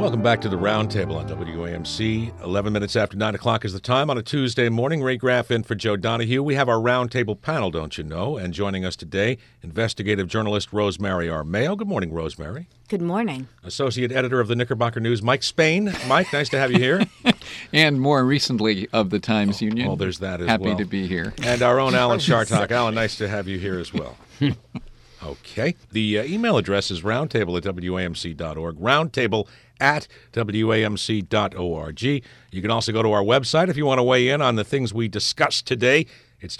Welcome back to the Roundtable on WAMC. 11 minutes after 9 o'clock is the time on a Tuesday morning. Ray Graff in for Joe Donahue. We have our Roundtable panel, don't you know? And joining us today, investigative journalist Rosemary Armao. Good morning, Rosemary. Good morning. Associate editor of the Knickerbocker News, Mike Spain. Mike, nice to have you here. And more recently of the Times Union. Oh, there's that as Happy well. to be here. And our own Alan Chartock. Alan, nice to have you here as well. Okay. The email address is roundtable@wamc.org. Roundtable@wamc.org. You can also go to our website if you want to weigh in on the things we discussed today. It's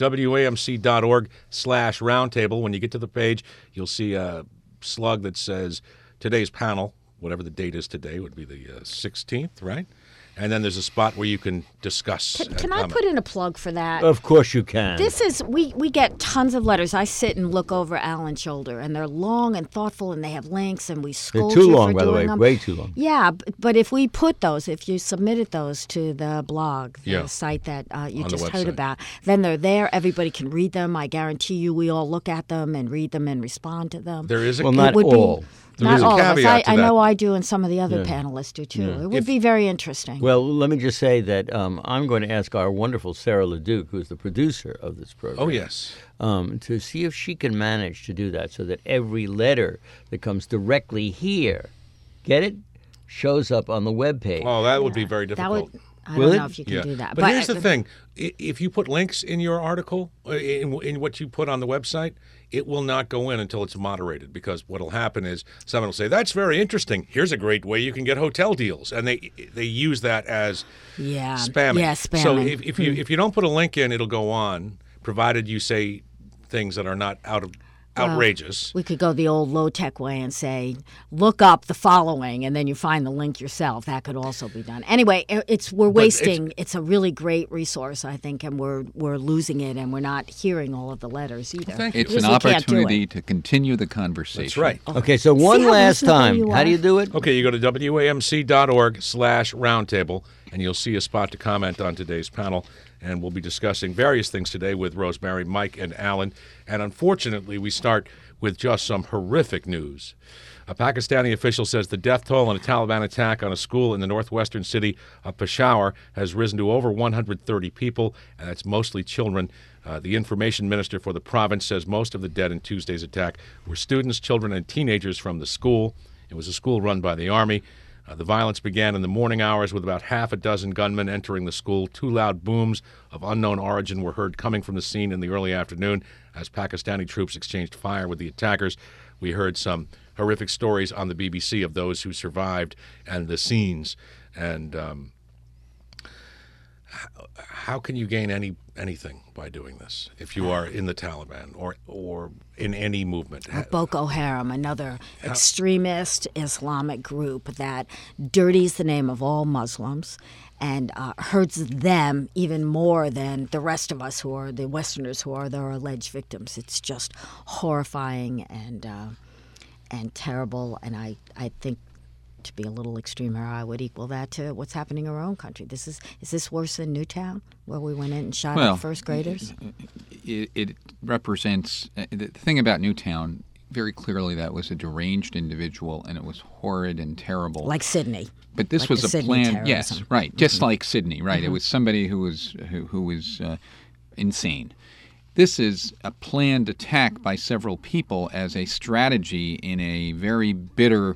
wamc.org/roundtable. When you get to the page, you'll see a slug that says today's panel, whatever the date is today, would be the 16th, right? And then there's a spot where you can discuss. Can I put in a plug for that? Of course you can. This is, we get tons of letters. I sit and look over Alan's shoulder, and they're long and thoughtful, and they have links, and we scold They're too you long, for by the doing way, them. way too long. Yeah, but if we put those, if you submitted those to the blog, the Yeah. site that you On the just heard website. about, then they're there. Everybody can read them. I guarantee you we all look at them and read them and respond to them. There is a Well, not would be- all. There Not is a all of us. caveat to I that. know I do, and some of the other panelists do too. It would be very interesting. Well, let me just say that I'm going to ask our wonderful Sarah LeDuc, who's the producer of this program. Oh, yes. To see if she can manage to do that so that every letter that comes directly here, get it, shows up on the webpage. Oh, that would be very that difficult. would. I Will don't it? know if you can do that. But here's the thing. If you put links in your article, in what you put on the website, it will not go in until it's moderated, because what will happen is someone will say, that's very interesting. Here's a great way you can get hotel deals. And they use that as spamming. Yeah, spamming. So if you don't put a link in, it'll go on, provided you say things that are not outrageous. We could go the old low-tech way and say, look up the following, and then you find the link yourself. That could also be done. Anyway, we're wasting. It's a really great resource, I think, and we're losing it, and we're not hearing all of the letters either. Thank you. It's Because an we can't do opportunity it. to continue the conversation. That's right. Okay, so one how last reasonable time. you How do are. you do it? Okay, you go to wamc.org/roundtable, and you'll see a spot to comment on today's panel. And we'll be discussing various things today with Rosemary, Mike, and Alan. And unfortunately, we start with just some horrific news. A Pakistani official says the death toll in a Taliban attack on a school in the northwestern city of Peshawar has risen to over 130 people, and that's mostly children. The information minister for the province says most of the dead in Tuesday's attack were students, children, and teenagers from the school. It was a school run by the Army. The violence began in the morning hours with about half a dozen gunmen entering the school. Two loud booms of unknown origin were heard coming from the scene in the early afternoon as Pakistani troops exchanged fire with the attackers. We heard some horrific stories on the BBC of those who survived and the scenes. And how can you gain anything by doing this if you are in the Taliban or in any movement? Boko Haram, another extremist Islamic group that dirties the name of all Muslims and hurts them even more than the rest of us who are the Westerners who are their alleged victims. It's just horrifying and terrible, and I think, to be a little extreme here, I would equal that to what's happening in our own country. Is this worse than Newtown, where we went in and shot at first graders? It represents the thing about Newtown. Very clearly, that was a deranged individual, and it was horrid and terrible. Like Sydney. But this like was the a Sydney plan. terrorism. Yes, right. Just like Sydney, right? It was somebody who was insane. This is a planned attack by several people as a strategy in a very bitter,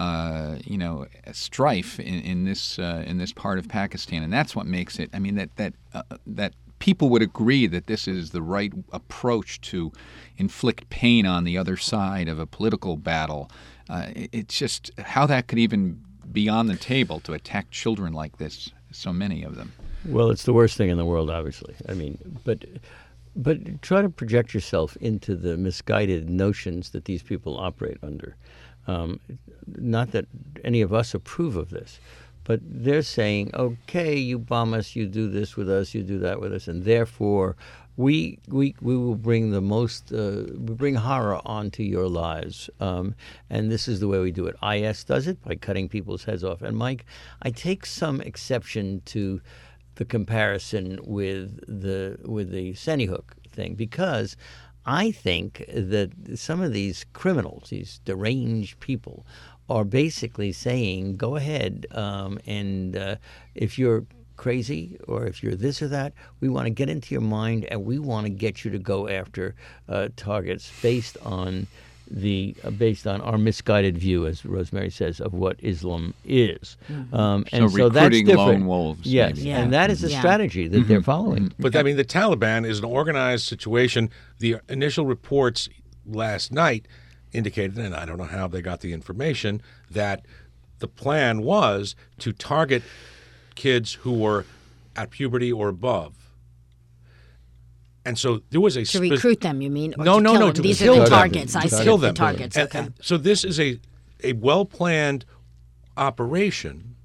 strife in this part of Pakistan, and that's what makes it. I mean, that people would agree that this is the right approach to inflict pain on the other side of a political battle. It's just how that could even be on the table to attack children like this. So many of them. Well, it's the worst thing in the world, obviously. I mean, but try to project yourself into the misguided notions that these people operate under. Not that any of us approve of this, but they're saying, okay, you bomb us, you do this with us, you do that with us, and therefore we will bring we bring horror onto your lives. And this is the way we do it. IS does it by cutting people's heads off. And Mike, I take some exception to the comparison with the Sandy Hook thing, because I think that some of these criminals, these deranged people, are basically saying, go ahead, and if you're crazy or if you're this or that, we want to get into your mind and we want to get you to go after targets based on our misguided view, as Rosemary says, of what Islam is. So and so that's recruiting different. lone wolves. Yes, maybe. and that is a strategy that they're following. But I mean, the Taliban is an organized situation. The initial reports last night indicated, and I don't know how they got the information, that the plan was to target kids who were at puberty or above. And so there was a To recruit them, you mean? Or No, to no, kill no, them? to These kill are the them. targets. I To see kill the them. targets. And- Okay. and so this is a well-planned operation.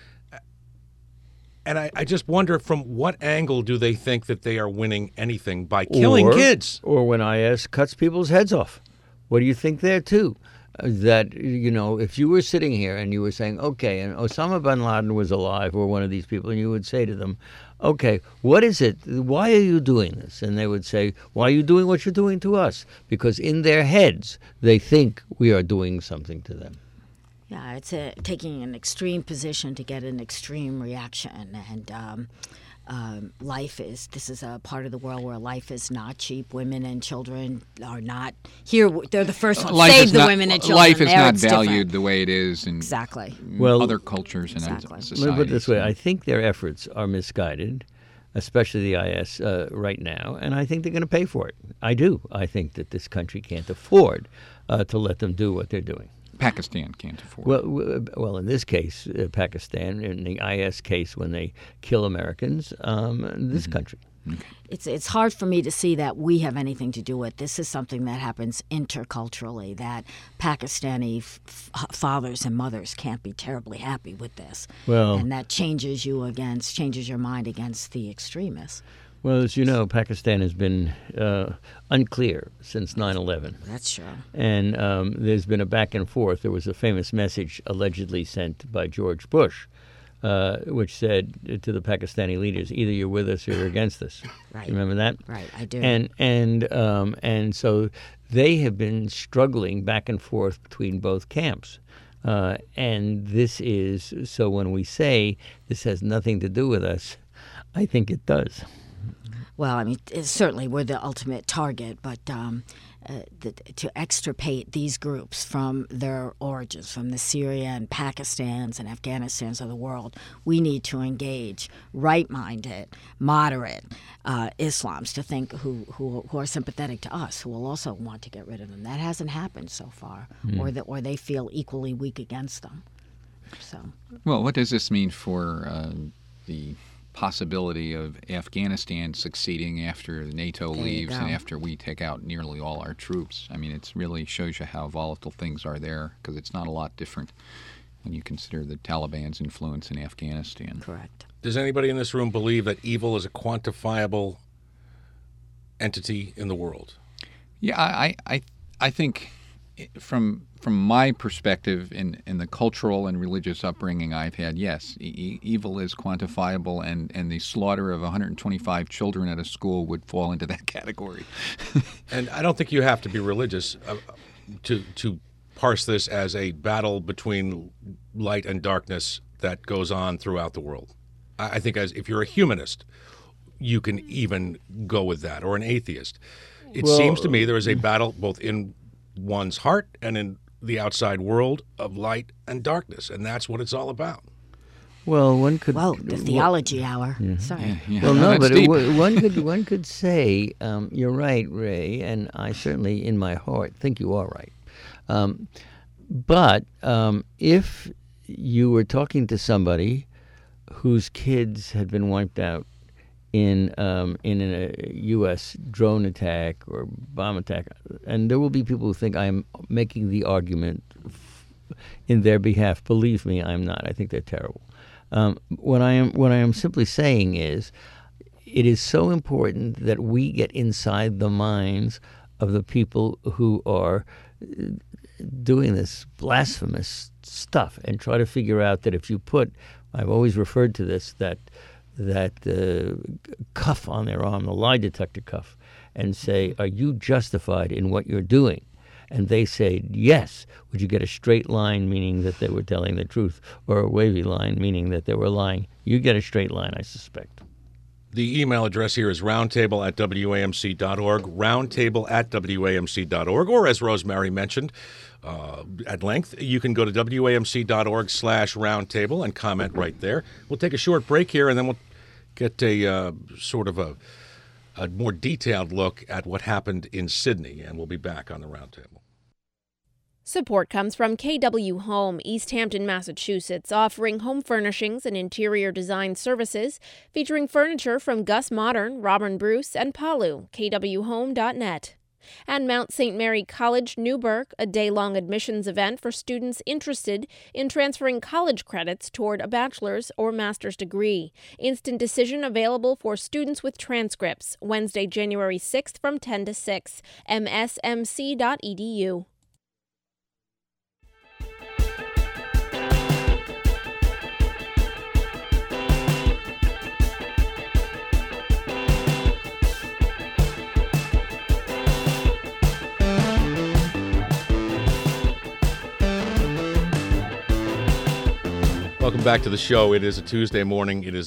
And I just wonder, from what angle do they think that they are winning anything by killing kids? Or when IS cuts people's heads off. What do you think there, too? That, if you were sitting here and you were saying, okay, and Osama bin Laden was alive or one of these people, and you would say to them, okay, what is it? Why are you doing this? And they would say, why are you doing what you're doing to us? Because in their heads, they think we are doing something to them. Yeah, it's taking an extreme position to get an extreme reaction. And this is a part of the world where life is not cheap. Women and children are not here. They're the first ones. Save the women and children. Life is There not it's different. valued the way it is in Exactly. other cultures and Exactly. societies. Let me put it this way. I think their efforts are misguided, especially the IS right now, and I think they're going to pay for it. I do. I think that this country can't afford to let them do what they're doing. Pakistan can't afford it. Well, in this case, Pakistan, in the IS case, when they kill Americans, this country. It's hard for me to see that we have anything to do with. This is something that happens interculturally, that Pakistani fathers and mothers can't be terribly happy with this. Well, and that changes your mind against the extremists. Well, as you know, Pakistan has been unclear since 9/11. That's true. And there's been a back and forth. There was a famous message allegedly sent by George Bush, which said to the Pakistani leaders, either you're with us or you're against us. Right. You remember that? Right, I do. And so they have been struggling back and forth between both camps. And this is, so when we say this has nothing to do with us, I think it does. Well, I mean, certainly we're the ultimate target, but to extirpate these groups from their origins, from the Syria and Pakistans and Afghanistans of the world, we need to engage right-minded, moderate Islams to think who are sympathetic to us, who will also want to get rid of them. That hasn't happened so far, or they feel equally weak against them. So, well, what does this mean for the possibility of Afghanistan succeeding after NATO leaves and after we take out nearly all our troops? I mean, it really shows you how volatile things are there, because it's not a lot different when you consider the Taliban's influence in Afghanistan. correct. Does anybody in this room believe that evil is a quantifiable entity in the world? Yeah, I think from my perspective in the cultural and religious upbringing I've had, yes, evil is quantifiable, and the slaughter of 125 children at a school would fall into that category. And I don't think you have to be religious to parse this as a battle between light and darkness that goes on throughout the world. I think if you're a humanist, you can even go with that, or an atheist. It seems to me there is a battle both in one's heart and in the outside world of light and darkness, and that's what it's all about. Well, one could. Well, the theology hour. Sorry. Yeah, Well, no, that's but deep. one could say you're right, Ray, and I certainly, in my heart, think you are right. But if you were talking to somebody whose kids had been wiped out in a U.S. drone attack or bomb attack, and there will be people who think I'm making the argument in their behalf. Believe me, I'm not. I think they're terrible. What I am simply saying is, it is so important that we get inside the minds of the people who are doing this blasphemous stuff and try to figure out that if you put, I've always referred to this, that cuff on their arm, the lie detector cuff, and say, are you justified in what you're doing? and they say yes, would you get a straight line, meaning that they were telling the truth, or a wavy line, meaning that they were lying? You get a straight line, I suspect. The email address here is roundtable@wamc.org, roundtable@wamc.org, or as Rosemary mentioned at length, you can go to wamc.org/roundtable and comment right there. We'll take a short break here, and then we'll get a sort of a more detailed look at what happened in Sydney, and we'll be back on the Roundtable. Support comes from KW Home, East Hampton, Massachusetts, offering home furnishings and interior design services, featuring furniture from Gus Modern, Robin Bruce, and Palu, kwhome.net. And Mount St. Mary College, Newburgh, a day-long admissions event for students interested in transferring college credits toward a bachelor's or master's degree. Instant decision available for students with transcripts, Wednesday, January 6th from 10 to 6, msmc.edu. Welcome back to the show. It is a Tuesday morning. It is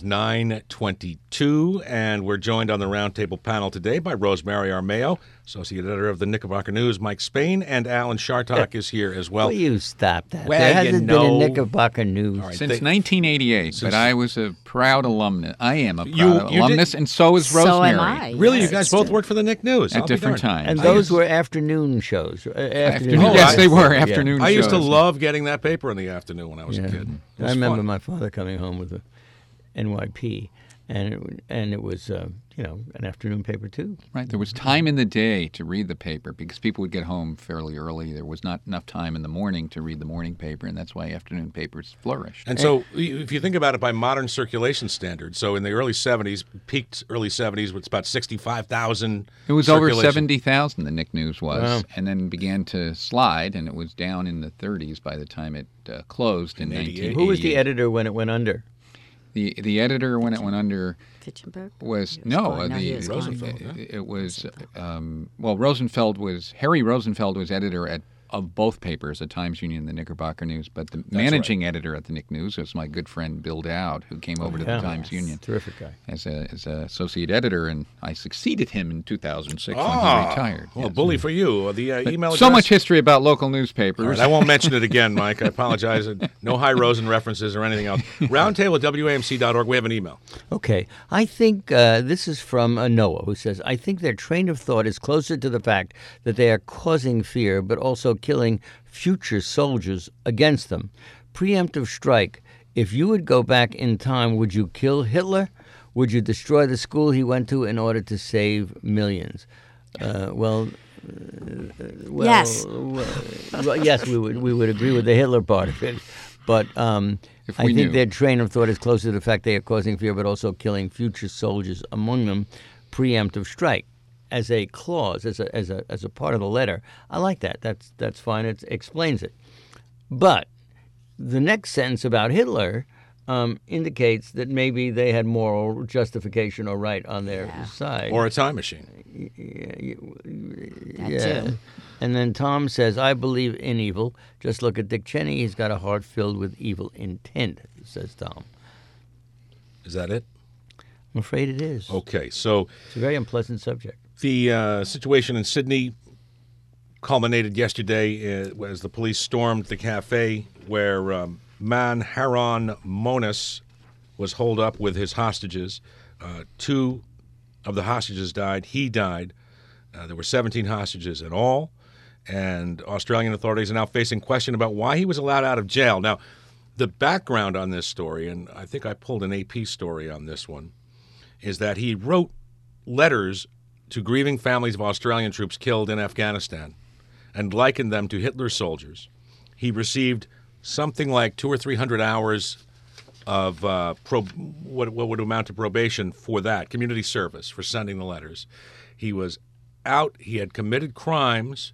9:22, and we're joined on the Roundtable panel today by Rosemary Armao, Associate Editor of the Knickerbocker News. Mike Spain and Alan Shartok is here as well. Will you stop that? Well, there you hasn't know. been a Knickerbocker News. All right, Since 1988, but I was a proud alumnus. I am a proud You alumnus, and so is Rosemary. So am I. Really, Yes. you guys both worked for the Nick News. At I'll be different darned. times. And those were afternoon shows. Afternoon, Oh, yes, I- they were Yeah. afternoon I used to shows. love getting that paper in the afternoon when I was a Yeah. kid. It I was remember fun. my father coming home with a NYP, and it was an afternoon paper too. Right, there was time in the day to read the paper because people would get home fairly early. There was not enough time in the morning to read the morning paper, and that's why afternoon papers flourished. And so, if you think about it by modern circulation standards, so in the early 70s, peaked early 70s, with about 65,000. It was over circulation. 70,000, the Nick News was, Wow. and then began to slide, and it was down in the 30s by the time it closed in 1988. Who was the editor when it went under? The editor when it went under Fitchenberg? was He was gone. No, the he was gone. Rosenfeld, yeah. it was Rosenfeld was Harry Rosenfeld was editor of both papers, the Times Union and the Knickerbocker News, but the managing editor at the Nick News was my good friend Bill Dowd, who came over to the yeah. Times Union Terrific guy. as a associate editor, and I succeeded him in 2006 when he Ah, retired. well, Yes. bully for you. The email address. So much history about local All newspapers. right, I won't mention it again, Mike. I apologize. No high Rosen references or anything else. Roundtable at WAMC.org. We have an email. Okay, I think this is from Noah, who says, I think their train of thought is closer to the fact that they are causing fear, but also killing future soldiers against them. Preemptive strike. If you would go back in time, would you kill Hitler? Would you destroy the school he went to in order to save millions? Yes. Yes, we would agree with the Hitler part of it. But If I we think knew. their train of thought is closer to the fact they are causing fear, but also killing future soldiers, among them preemptive strike. As a clause, as a part of the letter, I like that. That's fine. It explains it. But the next sentence about Hitler indicates that maybe they had moral justification or right on their side. Or a time machine. That too. And then Tom says, I believe in evil. Just look at Dick Cheney. He's got a heart filled with evil intent, says Tom. Is that it? I'm afraid it is. Okay, so It's a very unpleasant subject. the situation in Sydney culminated yesterday as the police stormed the cafe where Manharon Monas was holed up with his hostages. Two of the hostages died. He died. There were 17 hostages in all, and Australian authorities are now facing question about why he was allowed out of jail. Now, the background on this story, and I think I pulled an AP story on this one, is that he wrote letters to grieving families of Australian troops killed in Afghanistan and likened them to Hitler's soldiers. He received something like 200 or 300 hours of what would amount to probation for that, community service, for sending the letters. He was out. He had committed crimes.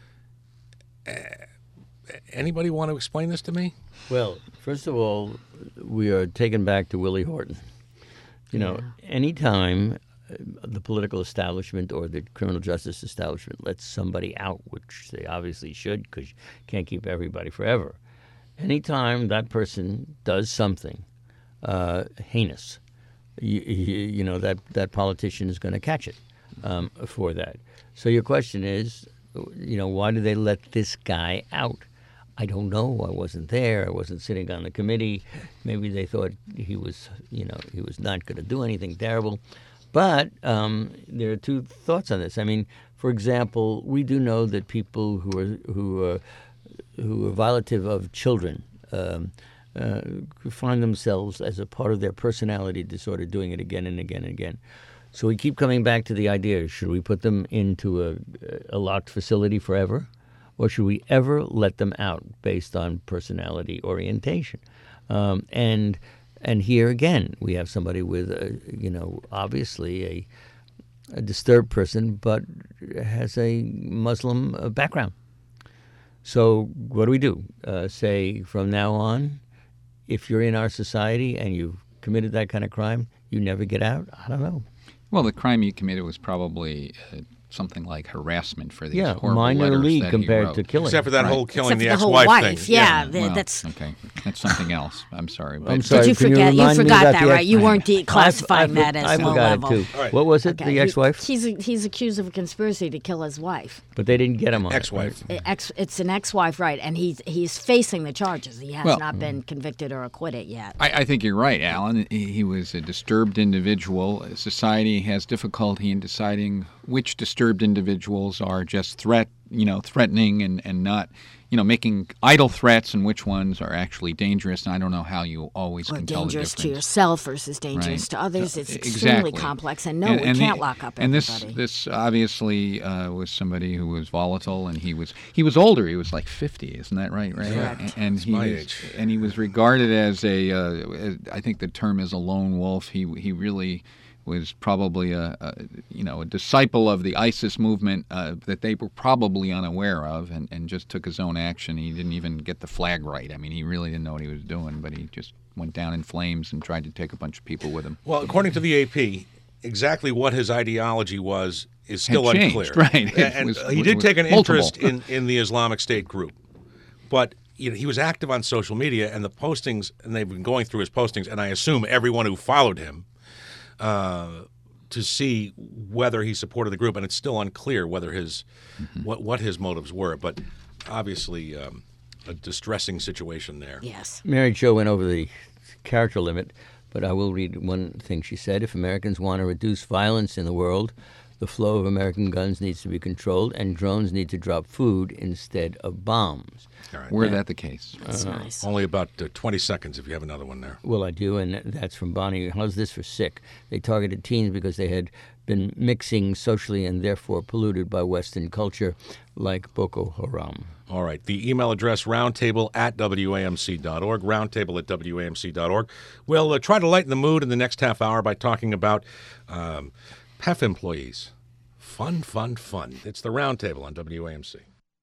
Anybody want to explain this to me? Well, first of all, we are taken back to Willie Horton. You know, anytime the political establishment or the criminal justice establishment lets somebody out, which they obviously should, because you can't keep everybody forever. Anytime that person does something heinous, you know that politician is going to catch it for that. So your question is, why do they let this guy out? I don't know. I wasn't there. I wasn't sitting on the committee. Maybe they thought he was not going to do anything terrible. But there are two thoughts on this. I mean, for example, we do know that people who are violative of children find themselves as a part of their personality disorder doing it again and again and again. So we keep coming back to the idea: should we put them into a locked facility forever? Or should we ever let them out based on personality orientation? And here again, we have somebody with, obviously a disturbed person, but has a Muslim background. So what do we do? Say from now on, if you're in our society and you've committed that kind of crime, you never get out? I don't know. Well, the crime you committed was probably something like harassment for these horrible minor letters league that compared he wrote. to killing. Except for that Right. whole killing Except the for the whole ex-wife wife. thing. Yeah, Well, that's. okay. That's something else. I'm sorry. But I'm sorry. Did you can forget? You remind me forgot about that, the right? You weren't I declassifying that as low forgot level. it too. All right. What was it? Okay, The ex-wife? He's accused of a conspiracy to kill his wife. But they didn't get him on Ex-wife. it. It's an ex-wife, right? And he's facing the charges. He has Well- not been convicted or acquitted yet. I think you're right, Alan. He was a disturbed individual. Society has difficulty in deciding which disturbed individuals are just threatening and not, making idle threats, and which ones are actually dangerous. And I don't know how you always Or can tell the dangerous difference. to yourself versus dangerous Right. to others. It's extremely Exactly. complex. And we can't lock up and everybody. this obviously was somebody who was volatile, and he was older. He was like 50, isn't that right? Right. Correct. And he my was, age. and he was regarded as I think the term is a lone wolf. He really was probably a disciple of the ISIS movement that they were probably unaware of, and just took his own action. He didn't even get the flag right. I mean, he really didn't know what he was doing, but he just went down in flames and tried to take a bunch of people with him. Well, according to the AP, exactly what his ideology was is still Had changed, unclear. right. And It he did was take an multiple. interest in the Islamic State group. But he was active on social media, and the postings, and they've been going through his postings, and I assume everyone who followed him, to see whether he supported the group, and it's still unclear whether his what his motives were. But obviously, a distressing situation there. Yes. Mary Jo went over the character limit, but I will read one thing she said. If Americans want to reduce violence in the world, the flow of American guns needs to be controlled, and drones need to drop food instead of bombs. All right. Were that the case? That's nice. Only about 20 seconds if you have another one there. Well, I do, and that's from Bonnie. How's this for sick? They targeted teens because they had been mixing socially and therefore polluted by Western culture, like Boko Haram. All right. The email address, roundtable@wamc.org, roundtable@wamc.org. We'll try to lighten the mood in the next half hour by talking about PEF employees. Fun, fun, fun. It's the Roundtable on WAMC.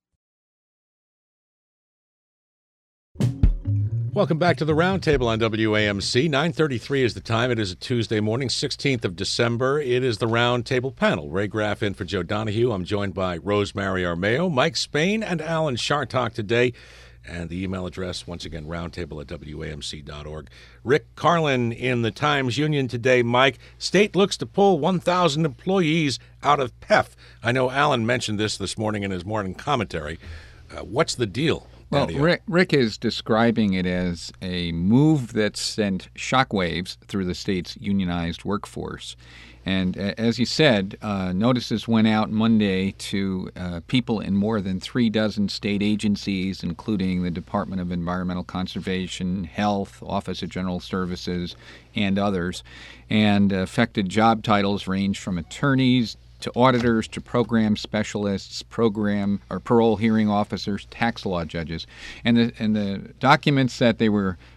Welcome back to the Roundtable on WAMC. 9:33 is the time. It is a Tuesday morning, 16th of December. It is the Roundtable panel. Ray Graff in for Joe Donahue. I'm joined by Rosemary Armao, Mike Spain, and Alan Chartock today. And the email address, once again, roundtable@wamc.org. Rick Carlin in the Times-Union today. Mike, state looks to pull 1,000 employees out of PEF. I know Alan mentioned this morning in his morning commentary. What's the deal? Well, Daddy-o? Rick is describing it as a move that sent shockwaves through the state's unionized workforce. And as he said, notices went out Monday to people in more than 36 state agencies, including the Department of Environmental Conservation, Health, Office of General Services, and others. And affected job titles range from attorneys to auditors to program specialists, program or parole hearing officers, tax law judges. And the documents that they were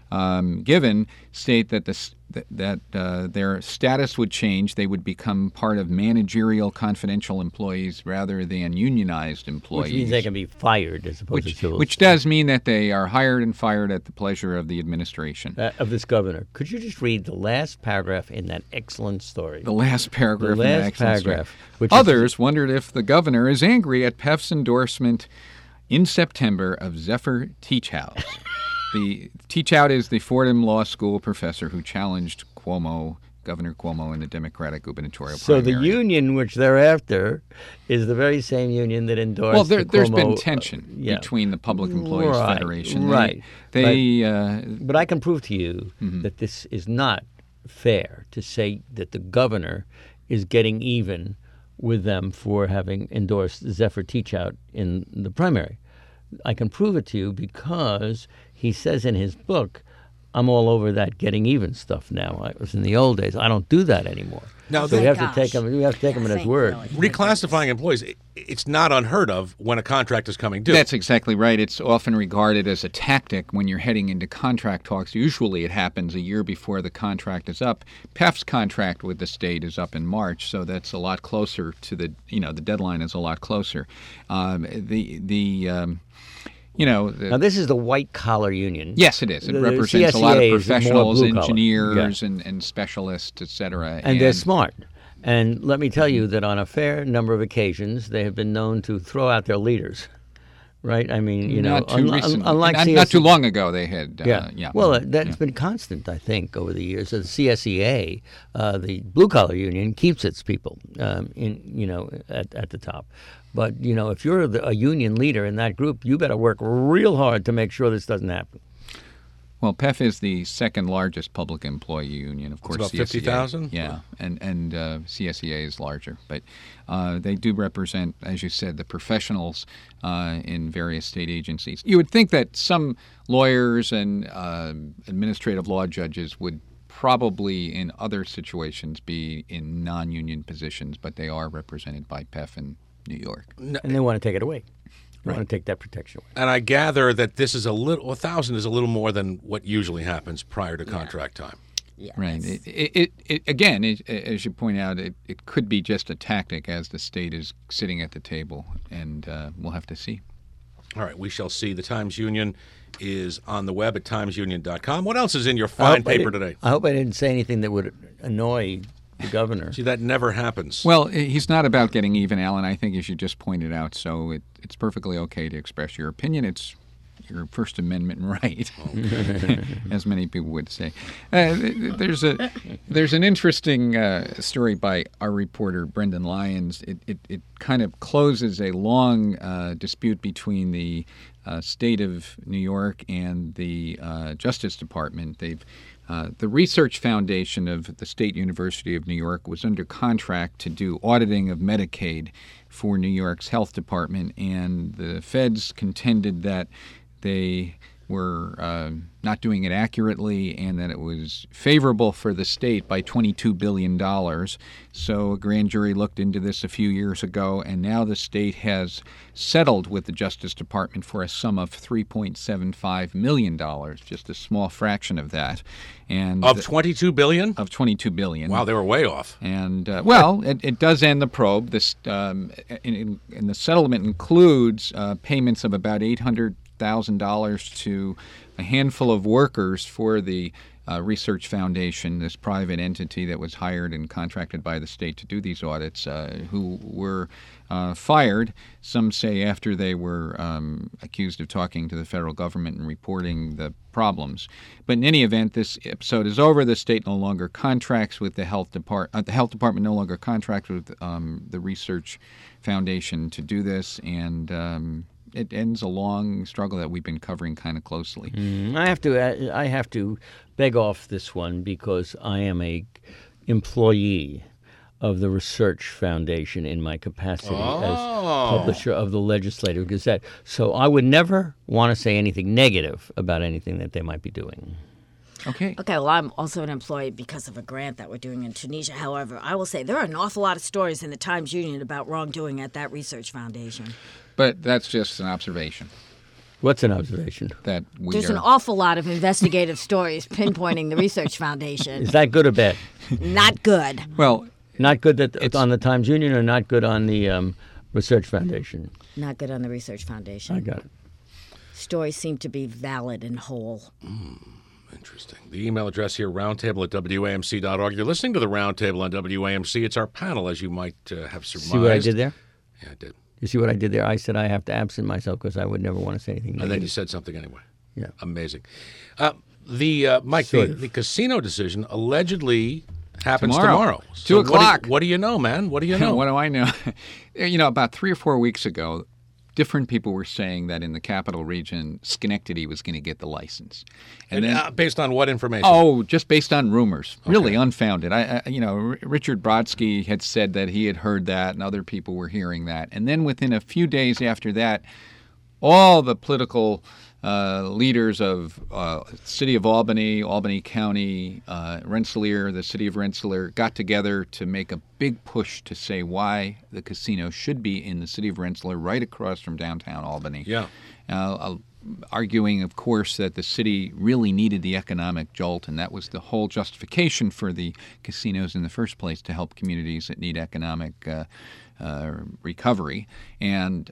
given state that their status would change. They would become part of managerial confidential employees rather than unionized employees. Which means they can be fired as opposed to civil. Which does mean that they are hired and fired at the pleasure of the administration. Of this governor. Could you just read the last paragraph in that excellent story? The last paragraph The in that last excellent paragraph. story. Which Others wondered if the governor is angry at PEF's endorsement in September of Zephyr Teachout. The Teachout is the Fordham Law School professor who challenged Governor Cuomo in the Democratic gubernatorial So primary. the union which they're after is the very same union that endorsed Well, the there's been Cuomo, tension yeah. between the Public Employees Right, Federation. right. But I can prove to you that this is not fair to say that the governor is getting even with them for having endorsed Zephyr Teachout in the primary. I can prove it to you because he says in his book, I'm all over that getting even stuff now. I was in the old days. I don't do that anymore. Now, so we have to gosh. take him. We have to take him at his word. Really. reclassifying employees, it's not unheard of when a contract is coming due. That's exactly right. It's often regarded as a tactic when you're heading into contract talks. Usually it happens a year before the contract is up. PEF's contract with the state is up in March, so that's a lot closer to the deadline is a lot closer. Now, this is the white-collar union. Yes, it is. It The represents a lot of CSEA is more professionals, blue-collar. engineers, and specialists, et cetera. And they're smart. And let me tell you that on a fair number of occasions, they have been known to throw out their leaders. Right? I mean, not too recently. unlike Not too long ago, they had. Well, that's been constant, I think, over the years. The CSEA, the blue-collar union, keeps its people at the top. But, if you're a union leader in that group, you better work real hard to make sure this doesn't happen. Well, PEF is the second largest public employee union, of course. It's about CSEA, 50,000? Yeah, and CSEA is larger. But they do represent, as you said, the professionals in various state agencies. You would think that some lawyers and administrative law judges would probably in other situations be in non-union positions, but they are represented by PEF in New York. And they want to take it away. They want to take that protection away. And I gather that this is 1,000 is a little more than what usually happens prior to contract time. Yeah, Right. It as you point out, it could be just a tactic as the state is sitting at the table, and we'll have to see. All right, we shall see. The Times Union is on the web at timesunion.com. What else is in your fine paper today? I hope I didn't say anything that would annoy the governor. See, that never happens. Well, he's not about getting even, Alan. I think, as you just pointed out, so it's perfectly okay to express your opinion. It's your First Amendment right, as many people would say. There's an interesting story by our reporter Brendan Lyons. It kind of closes a long dispute between the state of New York and the Justice Department. The Research Foundation of the State University of New York was under contract to do auditing of Medicaid for New York's health department, and the feds contended that they were not doing it accurately and that it was favorable for the state by $22 billion. So a grand jury looked into this a few years ago, and now the state has settled with the Justice Department for a sum of $3.75 million, just a small fraction of that. And of $22 billion? Of $22 billion. Wow, they were way off. And, it does end the probe. This, and the settlement includes payments of about $800,000 to a handful of workers for the Research Foundation, this private entity that was hired and contracted by the state to do these audits, who were fired, some say after they were accused of talking to the federal government and reporting the problems. But in any event, this episode is over. The state no longer contracts with the health department. The health department no longer contracts with the Research Foundation to do this, and it ends a long struggle that we've been covering kind of closely. I have to beg off this one because I am a employee of the Research Foundation in my capacity as publisher of the Legislative Gazette. So I would never want to say anything negative about anything that they might be doing. Okay. Okay, well, I'm also an employee because of a grant that we're doing in Tunisia. However, I will say there are an awful lot of stories in the Times Union about wrongdoing at that research foundation. But that's just an observation. What's an observation? that we There's are. an awful lot of investigative stories pinpointing the Research Foundation. Is that good or bad? Not good. Well, Not good on the Times Union, or not good on the Research Foundation? Not good on the Research Foundation. I got it. Stories seem to be valid and whole. Interesting. The email address here, roundtable@wamc.org. You're listening to the Roundtable on WAMC. It's our panel, as you might have surmised. See what I did there? Yeah, I did. You see what I did there? I said I have to absent myself because I would never want to say anything And then you negative. said something anyway. Yeah. Amazing. Mike, Sort the, of. the casino decision allegedly happens Tomorrow. tomorrow. 2 o'clock. What do you know, man? What do you know? What do I know? About 3 or 4 weeks ago, different people were saying that in the capital region, Schenectady was going to get the license. And then, based on what information? oh, just based on rumors, really unfounded. Richard Brodsky had said that he had heard that, and other people were hearing that. And then within a few days after that, all the political leaders of City of Albany, Albany County, Rensselaer, the City of Rensselaer, got together to make a big push to say why the casino should be in the City of Rensselaer, right across from downtown Albany. Yeah. Arguing, of course, that the city really needed the economic jolt, and that was the whole justification for the casinos in the first place, to help communities that need economic recovery. And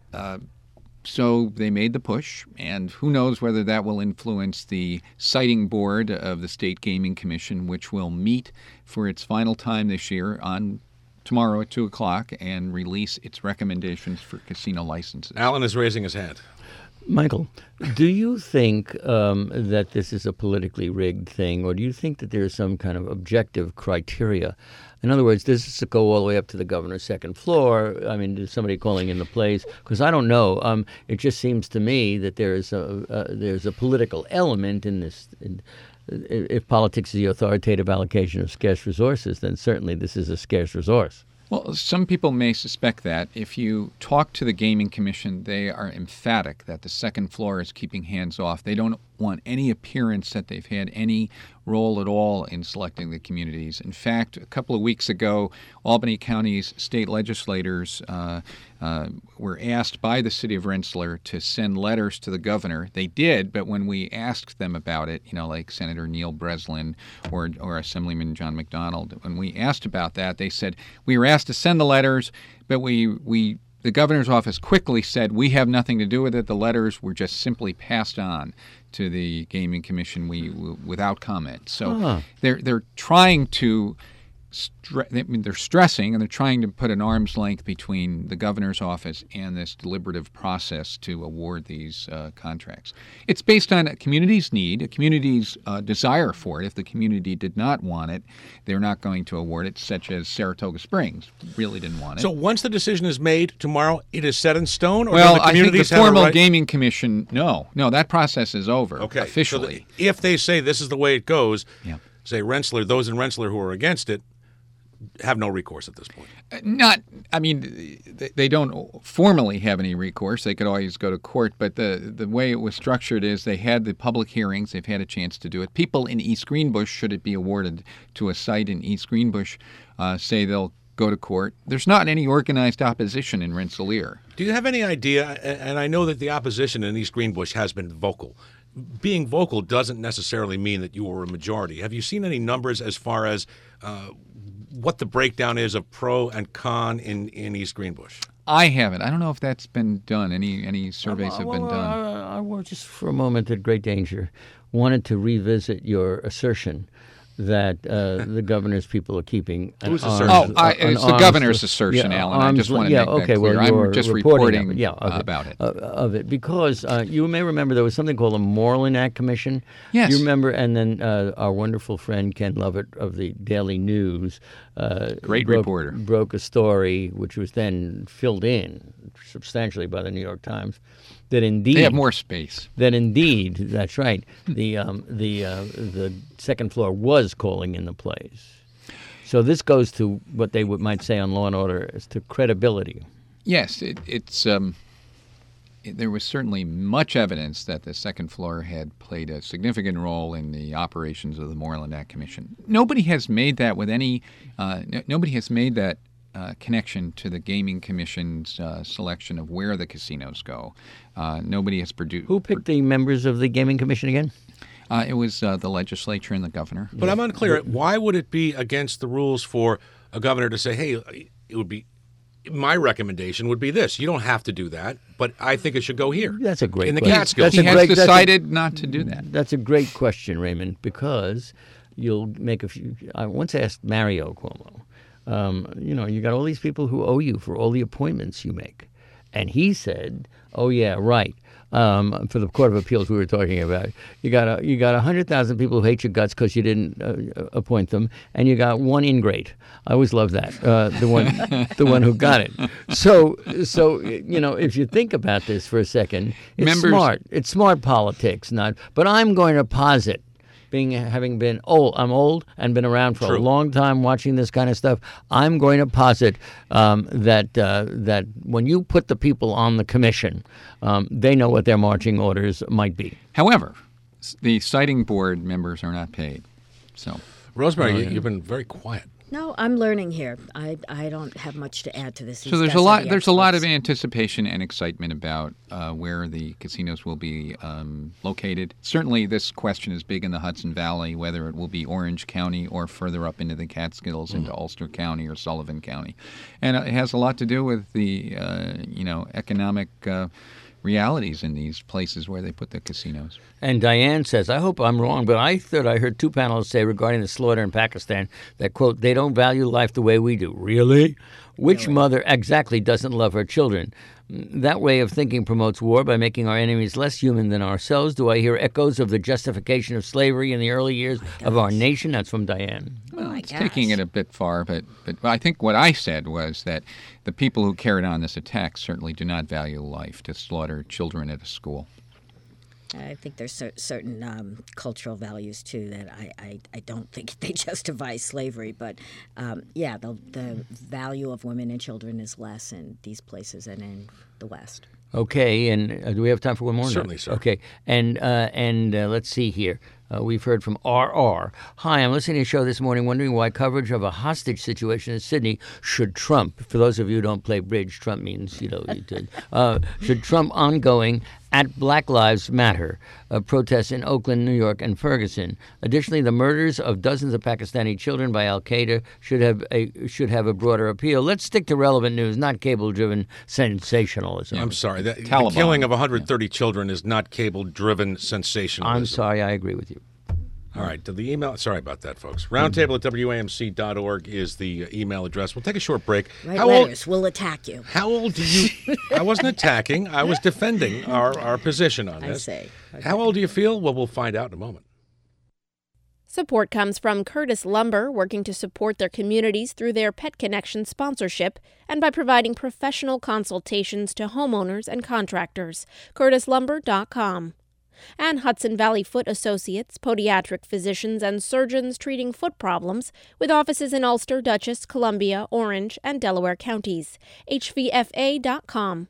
so they made the push, and who knows whether that will influence the siting board of the State Gaming Commission, which will meet for its final time this year on tomorrow at 2 o'clock and release its recommendations for casino licenses. Alan is raising his hand. Michael, do you think that this is a politically rigged thing, or do you think that there's some kind of objective criteria? In other words, does this go all the way up to the governor's second floor? I mean, is somebody calling in the plays? Because I don't know. It just seems to me that there's a political element in this. If politics is the authoritative allocation of scarce resources, then certainly this is a scarce resource. Well, some people may suspect that. If you talk to the Gaming Commission, they are emphatic that the second floor is keeping hands off. They don't want any appearance that they've had any role at all in selecting the communities. In fact, a couple of weeks ago, Albany County's state legislators were asked by the city of Rensselaer to send letters to the governor. They did, but when we asked them about it, like Senator Neil Breslin or Assemblyman John McDonald, when we asked about that, they said, we were asked to send the letters, but the governor's office quickly said, we have nothing to do with it. The letters were just simply passed on to the Gaming Commission without comment. So they're trying to they're stressing, and they're trying to put an arm's length between the governor's office and this deliberative process to award these contracts. It's based on a community's need, a community's desire for it. If the community did not want it, they're not going to award it, such as Saratoga Springs really didn't want it. So once the decision is made tomorrow, it is set in stone? Or Well, do the I think the communities have a formal right? Gaming Commission, no, that process is over officially. So if they say this is the way it goes, Yeah. say Rensselaer, those in Rensselaer who are against it have no recourse at this point. They don't formally have any recourse. They could always go to court, but the way it was structured is they had the public hearings. They've had a chance to do it. People in East Greenbush, should it be awarded to a site in East Greenbush, say they'll go to court. There's not any organized opposition in Rensselaer. Do you have any idea, and I know that the opposition in East Greenbush has been vocal. Being vocal doesn't necessarily mean that you were a majority. Have you seen any numbers as far as what the breakdown is of pro and con in East Greenbush? I haven't. I don't know if that's been done. Any surveys have been done. I was just for a moment at great danger. Wanted to revisit your assertion that the governor's people are keeping an Whose arm's- assertion? It's the an governor's arm's- assertion, yeah, Alan. I just want to make that okay, clear. Well, I'm just reporting reporting of it, about it. Because you may remember there was something called the Moreland Act Commission. Yes. You remember, and then our wonderful friend Ken Lovett of the Daily News Great reporter. broke a story which was then filled in substantially by the New York Times. That indeed They have more space. That indeed, that's right. The second floor was calling in the plays. So this goes to what they might say on Law and Order as to credibility. Yes, there was certainly much evidence that the second floor had played a significant role in the operations of the Moreland Act Commission. Nobody has made that with any. Nobody has made that connection to the Gaming Commission's selection of where the casinos go. Nobody has produced. Who picked the members of the Gaming Commission again? It was the legislature and the governor. But I'm unclear. Why would it be against the rules for a governor to say, hey, it would be, my recommendation would be this. You don't have to do that, but I think it should go here. That's a great in the question. Catskills. He has decided not to do that. That's a great question, Raymond, because you'll make a few. I once asked Mario Cuomo, you got all these people who owe you for all the appointments you make. And he said, oh, yeah, right. For the Court of Appeals we were talking about, you got 100,000 people who hate your guts because you didn't appoint them, and you got one ingrate. I always love that, the one who got it. So if you think about this for a second, it's smart. It's smart politics, not. But I'm going to posit, having been old, I'm old and been around for a long time watching this kind of stuff. I'm going to posit that when you put the people on the commission, they know what their marching orders might be. However, the siting board members are not paid. So, Rosemary, you've been very quiet. No, I'm learning here. I don't have much to add to this. So there's a lot of anticipation and excitement about where the casinos will be located. Certainly, this question is big in the Hudson Valley, whether it will be Orange County or further up into the Catskills, into Ulster County or Sullivan County, and it has a lot to do with the economic realities in these places where they put the casinos. And Diane says, I hope I'm wrong, but I thought I heard two panelists say regarding the slaughter in Pakistan that, quote, they don't value life the way we do. Really? Which mother exactly doesn't love her children? That way of thinking promotes war by making our enemies less human than ourselves. Do I hear echoes of the justification of slavery in the early years of our nation? That's from Diane. Well, it's taking it a bit far, but I think what I said was that the people who carried on this attack certainly do not value life to slaughter children at a school. I think there's certain cultural values, too, that I don't think they justify slavery. But, the value of women and children is less in these places and in the West. Okay, and do we have time for one more? Certainly, sir. Okay, and let's see here. We've heard from RR. Hi, I'm listening to the show this morning wondering why coverage of a hostage situation in Sydney should trump. For those of you who don't play bridge, trump means, should trump ongoing at Black Lives Matter protests in Oakland, New York, and Ferguson. Additionally, the murders of dozens of Pakistani children by al-Qaeda should have a broader appeal. Let's stick to relevant news, not cable-driven sensationalism. I'm sorry. The killing of 130 children is not cable-driven sensationalism. I'm sorry. I agree with you. All right. To the email. Sorry about that, folks. Roundtable at WAMC.org is the email address. We'll take a short break. Write letters. We'll attack you. How old do you? I wasn't attacking. I was defending our position on this. I see. Okay. How old do you feel? Well, we'll find out in a moment. Support comes from Curtis Lumber, working to support their communities through their Pet Connection sponsorship and by providing professional consultations to homeowners and contractors. CurtisLumber.com. And Hudson Valley Foot Associates, podiatric physicians and surgeons treating foot problems, with offices in Ulster, Dutchess, Columbia, Orange, and Delaware counties. HVFA.com.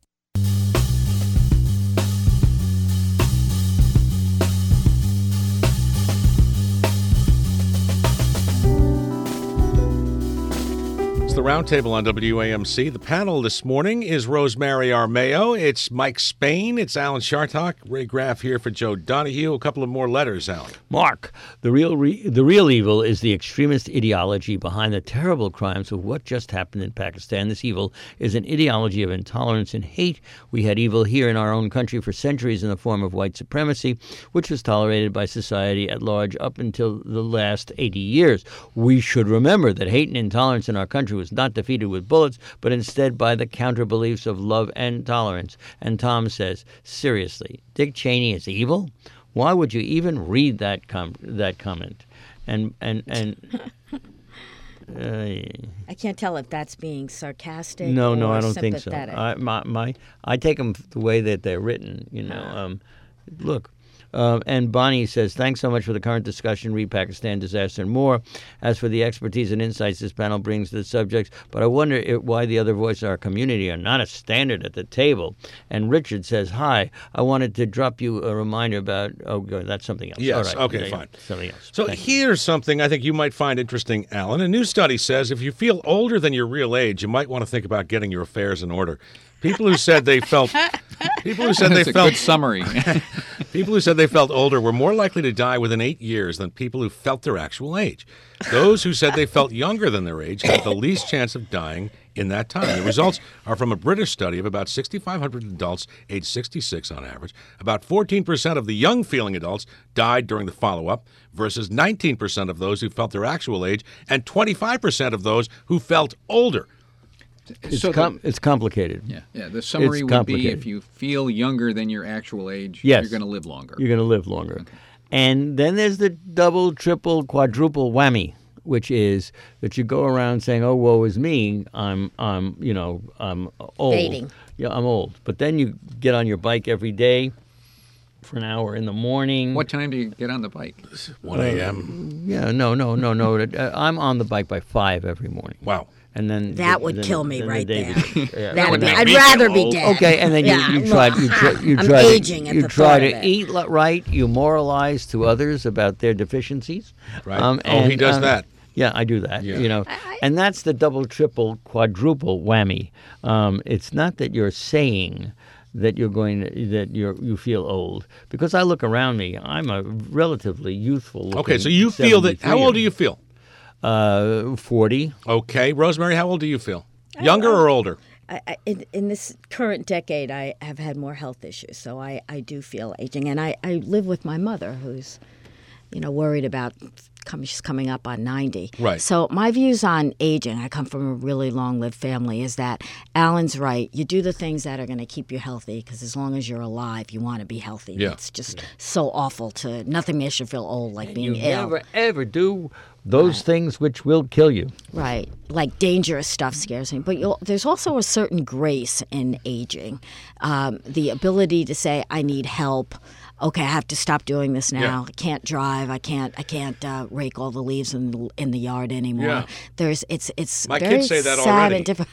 The Roundtable on WAMC. The panel this morning is Rosemary Armao. It's Mike Spain. It's Alan Chartock. Ray Graff here for Joe Donahue. A couple of more letters, Alan. Mark, the real evil is the extremist ideology behind the terrible crimes of what just happened in Pakistan. This evil is an ideology of intolerance and hate. We had evil here in our own country for centuries in the form of white supremacy, which was tolerated by society at large up until the last 80 years. We should remember that hate and intolerance in our country was not defeated with bullets, but instead by the counter-beliefs of love and tolerance. And Tom says, seriously, Dick Cheney is evil? Why would you even read that comment? And I can't tell if that's being sarcastic. No, or I don't think so. I take them the way that they're written. Look, And Bonnie says, thanks so much for the current discussion, read Pakistan Disaster and more. As for the expertise and insights this panel brings to the subjects, but I wonder why the other voices of our community are not a standard at the table. And Richard says, hi, I wanted to drop you a reminder about, that's something else. Yes, all right. okay, fine. Something else. So Thank you. here's something I think you might find interesting, Alan. A new study says if you feel older than your real age, you might want to think about getting your affairs in order. People who said they felt That's a good summary. people who said they felt older were more likely to die within 8 years than people who felt their actual age. Those who said they felt younger than their age had the least chance of dying in that time. The results are from a British study of about 6,500 adults aged 66 on average. About 14% of the young-feeling adults died during the follow-up versus 19% of those who felt their actual age and 25% of those who felt older. It's complicated. Yeah. The summary would be if you feel younger than your actual age, Yes. you're going to live longer. You're going to live longer. Okay. And then there's the double, triple, quadruple whammy, which is that you go around saying, "Oh, woe is me. I'm old. Fading. Yeah, I'm old." But then you get on your bike every day for an hour in the morning. What time do you get on the bike? 1 a.m. Yeah, no. I'm on the bike by 5 every morning. Wow. And then That would kill me right there. would make I'd me rather feel be old. dead. Okay, and then you try I'm aging at you the try thought to of it. eat right. You moralize to others about their deficiencies. Right. He does that. Yeah, I do that. Yeah. And that's the double, triple, quadruple whammy. It's not that you're saying that you feel old, because I look around me. I'm a relatively youthful. Okay, so you feel that. How old do you feel? 40. Okay, Rosemary, how old do you feel? Younger or older? In this current decade, I have had more health issues, so I do feel aging. And I live with my mother, who's, worried about she's coming up on 90. Right. So my views on aging, I come from a really long-lived family, is that Alan's right. You do the things that are going to keep you healthy, because as long as you're alive, you want to be healthy. Yeah. It's just so awful nothing makes you feel old like being You ill. never ever do those things which will kill you. Right. Like dangerous stuff scares me. But there's also a certain grace in aging. The ability to say, I need help. Okay, I have to stop doing this now. Yeah. I can't drive. I can't rake all the leaves in the yard anymore. Yeah. It's My very kids say that sad already. and different.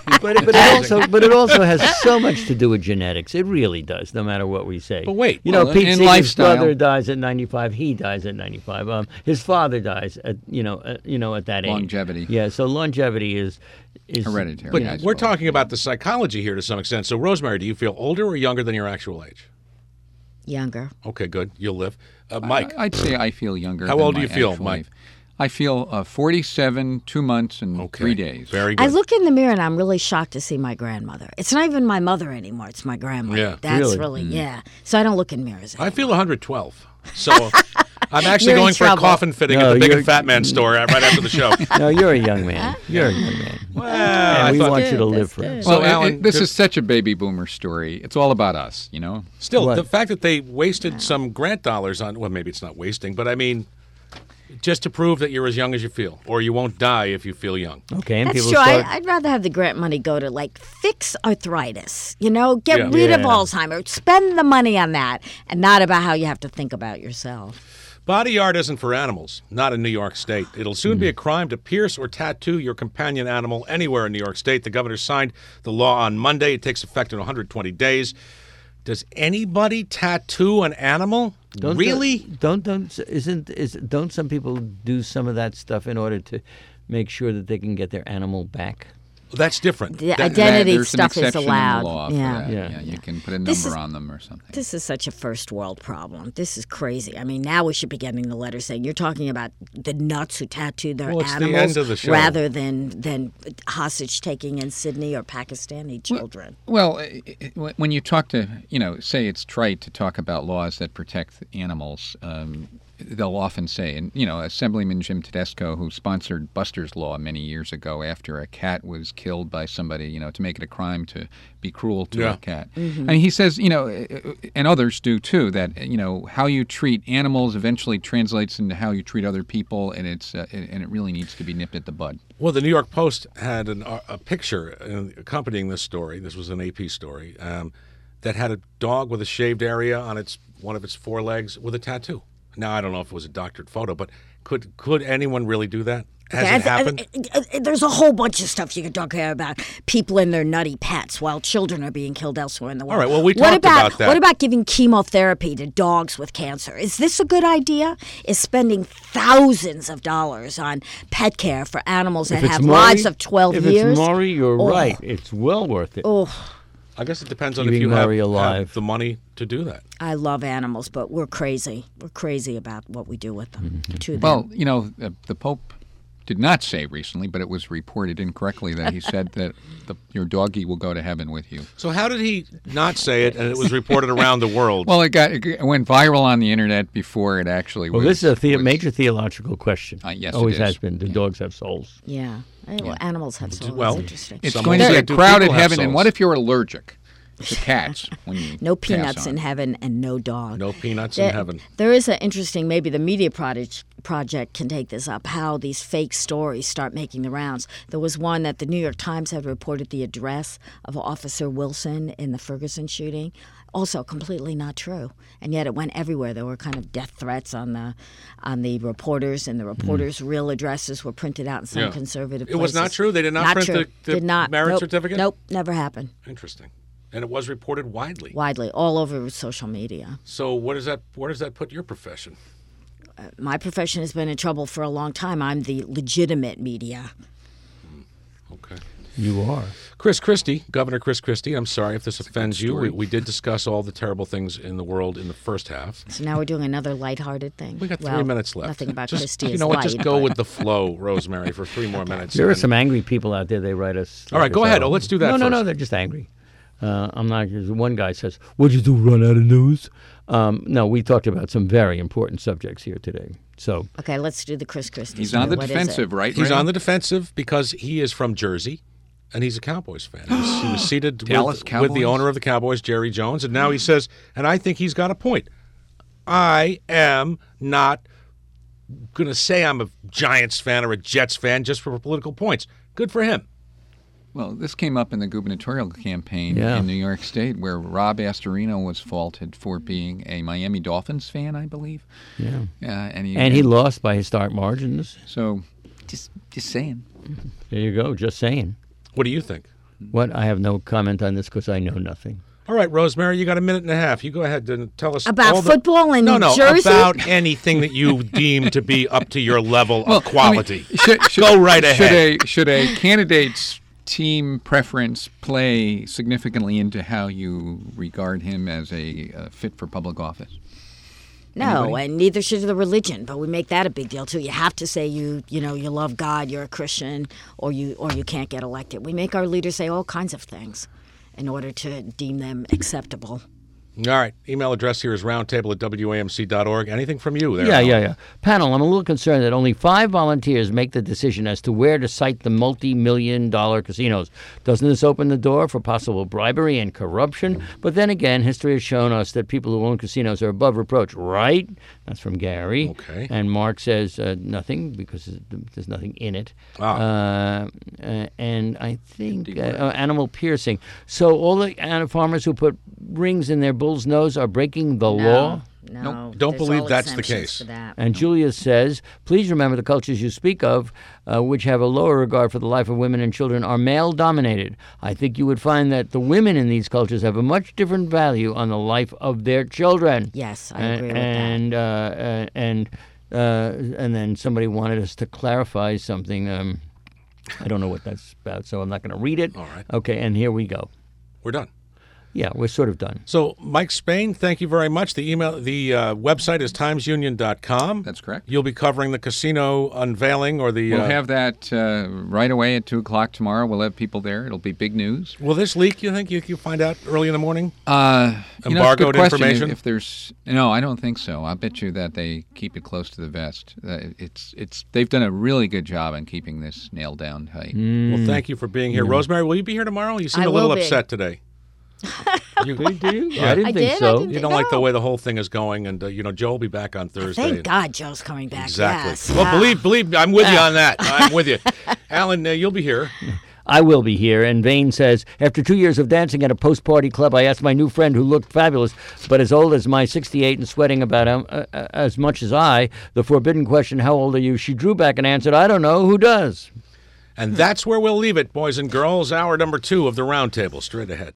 But it also has so much to do with genetics. It really does, no matter what we say. But wait. Pete in Seeger's lifestyle. brother dies at 95. He dies at 95. His father dies at at that age. Longevity. Yeah. So longevity is Hereditary. But I we're suppose. talking about the psychology here to some extent. So, Rosemary, do you feel older or younger than your actual age? Younger. Okay, good. You'll live. Mike, I'd say I feel younger. How than old do my you feel, actual Mike? age. I feel 47, 2 months, and okay. 3 days. Very good. I look in the mirror and I'm really shocked to see my grandmother. It's not even my mother anymore. It's my grandmother. Yeah. That's Really? yeah. So I don't look in mirrors I anymore. feel 112. So I'm actually You're in going for a trouble. coffin fitting No, at the Big you're- and Fat Man store right after the show. No, you're a young man. You're a young man. Well, And we thought- want you to good, live that's forever. good. So, Well, Alan, this is such a baby boomer story. It's all about us, Still, What? the fact that they wasted some grant dollars on, well, maybe it's not wasting, but I mean, just to prove that you're as young as you feel, or you won't die if you feel young. Okay, and That's people true. start. I'd rather have the grant money go to fix arthritis. Get Yeah. rid of Yeah. Alzheimer's. Spend the money on that, and not about how you have to think about yourself. Body art isn't for animals, not in New York State. It'll soon be a crime to pierce or tattoo your companion animal anywhere in New York State. The governor signed the law on Monday. It takes effect in 120 days. Does anybody tattoo an animal? Really? Don't some people do some of that stuff in order to make sure that they can get their animal back? That's different. The That- identity There's stuff an is exception allowed. in the law for Yeah. that. Yeah. You can put a This number is- on them or something. This is such a first world problem. This is crazy. I mean, now we should be getting the letter saying you're talking about the nuts who tattooed their Well, it's the animals end of the show. rather than hostage taking in Sydney or Pakistani children. Well, when you talk to, say it's trite to talk about laws that protect animals, they'll often say, and Assemblyman Jim Tedesco, who sponsored Buster's Law many years ago after a cat was killed by somebody, to make it a crime to be cruel to Yeah. a cat. And he says, and others do too, that how you treat animals eventually translates into how you treat other people, and it really needs to be nipped at the bud. Well, the New York Post had a picture accompanying this story. This was an AP story. that had a dog with a shaved area on one of its forelegs with a tattoo. Now, I don't know if it was a doctored photo, but could anyone really do that? Has it happened? There's a whole bunch of stuff you could talk about. People and their nutty pets while children are being killed elsewhere in the world. All right, well, we talked about that. What about giving chemotherapy to dogs with cancer? Is this a good idea? Is spending thousands of dollars on pet care for animals that have lives of 12 years? If it's Maury, you're right. It's well worth it. I guess it depends on if Keeping you Maury have alive. the money to do that. I love animals, but we're crazy. We're crazy about what we do with them. To them. Well, the Pope did not say recently, but it was reported incorrectly that he said that your doggy will go to heaven with you. So how did he not say it, and it was reported around the world? Well, it went viral on the internet before it actually was. Well, this is a major theological question. Yes, always it is. has been. Do dogs have souls? Yeah. Well, animals have souls. Well, That's interesting. It's Some going to will be say, a do crowded people have heaven, and souls? what if you're allergic to cats? When you No pass peanuts on? in heaven and no dog. No peanuts in heaven. There is an interesting, maybe the Media Project can take this up, how these fake stories start making the rounds. There was one that the New York Times had reported the address of Officer Wilson in the Ferguson shooting. Also completely not true. And yet it went everywhere. There were kind of death threats on the reporters, and the reporters' real addresses were printed out in some conservative places. It was not true? They did not print true. the Did not. marriage Nope. certificate? Nope, never happened. Interesting. And it was reported widely. Widely, all over social media. So where does that put your profession? My profession has been in trouble for a long time. I'm the legitimate media. Okay. You are. Chris Christie, Governor Chris Christie, I'm sorry if this offends you. We did discuss all the terrible things in the world in the first half. So now we're doing another lighthearted thing. We got 3 minutes left. Nothing about just, Christie you is know what? light. Just go but- with the flow, Rosemary, for 3 more minutes. There are And- some angry people out there. They write us. All right, go ahead. Let's do that No, first. they're just angry. I'm not. One guy says, "What'd you do? Run out of news?" No, we talked about some very important subjects here today. So Okay, let's do the Chris Christie. He's story. on the What is defensive, it? right? He's Ray? on the defensive because he is from Jersey, and he's a Cowboys fan. He was seated Dallas with Cowboys? the owner of the Cowboys, Jerry Jones, and now he says, and I think he's got a point. I am not going to say I'm a Giants fan or a Jets fan just for political points. Good for him. Well, this came up in the gubernatorial campaign Yeah. in New York State, where Rob Astorino was faulted for being a Miami Dolphins fan, I believe. yeah, And he lost by historic margins. So, just saying. There you go. Just saying. What do you think? What? I have no comment on this because I know nothing. All right, Rosemary, you got a minute and a half. You go ahead and tell us About all the- football in no, Jersey? about anything that you deem to be up to your level of quality. Should, Go right ahead. Should a candidate's team preference play significantly into how you regard him as a fit for public office? No, Anybody? and neither should the religion. But we make that a big deal too. You have to say you love God, you're a Christian, or you can't get elected. We make our leaders say all kinds of things in order to deem them acceptable. All right. Email address here is roundtable@wamc.org. Anything from you there? Yeah. Alan? Panel, I'm a little concerned that only 5 volunteers make the decision as to where to site the multi-million-dollar casinos. Doesn't this open the door for possible bribery and corruption? But then again, history has shown us that people who own casinos are above reproach, right? That's from Gary. Okay. And Mark says nothing because there's nothing in it. And I think animal piercing. So all the farmers who put rings in their bull's nose are breaking the law? No, Nope. Don't there's believe all that's the exemptions case. for that. And Julia says, please remember the cultures you speak of, which have a lower regard for the life of women and children, are male-dominated. I think you would find that the women in these cultures have a much different value on the life of their children. Yes, I agree with that. And then somebody wanted us to clarify something. I don't know what that's about, so I'm not going to read it. All right. Okay, and here we go. We're done. Yeah, we're sort of done. So, Mike Spain, thank you very much. The website is timesunion.com. That's correct. You'll be covering the casino unveiling or the. We'll have that right away at 2 o'clock tomorrow. We'll have people there. It'll be big news. Will this leak? You think you find out early in the morning? It's a Embargoed good question. information? If there's no, I don't think so. I bet you that they keep it close to the vest. They've done a really good job in keeping this nailed down tight. Well, thank you for being here. Rosemary, will you be here tomorrow? You seem I a little will be. upset today. Do you? Yeah. I didn't I think did? so. I didn't You don't like the way the whole thing is going, and Joe will be back on Thursday. Thank God Joe's coming back. Exactly. Yes. Well, believe me, I'm with you on that. I'm with you. Alan, you'll be here. I will be here. And Vane says, after 2 years of dancing at a post-party club, I asked my new friend who looked fabulous, but as old as my 68 and sweating about as much as I, the forbidden question, how old are you? She drew back and answered, I don't know. Who does? And that's where we'll leave it, boys and girls. Hour number 2 of the Roundtable, straight ahead.